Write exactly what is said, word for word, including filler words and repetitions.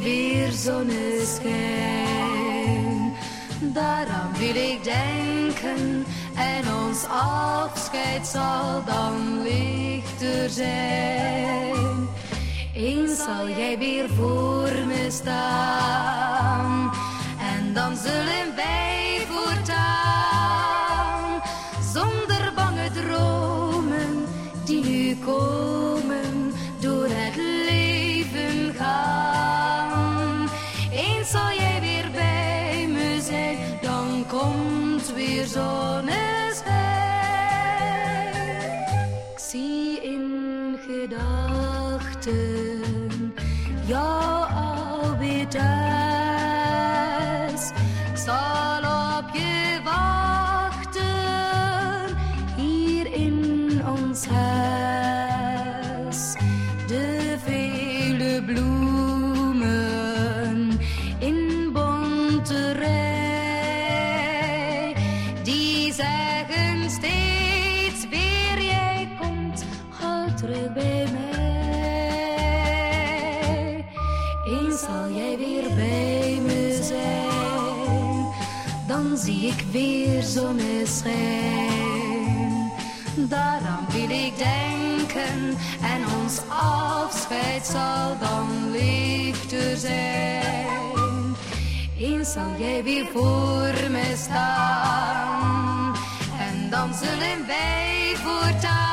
weer zonneschijn. Daaraan wil ik denken en ons afscheid zal dan lichter zijn. Eens zal jij weer voor me staan en dan zullen wij voortaan zonder bange dromen die nu komen door het leven gaan. Eens zal jij weer bij me zijn, dan komt weer zonneschijn. Ik zie in gedachten jou alweer thuis. Ik zal op je wachten hier in ons huis. De vele bloemen in bonte rij, die zeggen steeds weer jij komt al terug bij mij. Eens zal jij weer bij me zijn, dan zie ik weer zonneschijn. Daaraan wil ik denken en ons afscheid zal dan lichter zijn. Eens zal jij weer voor me staan en dan zullen wij voortaan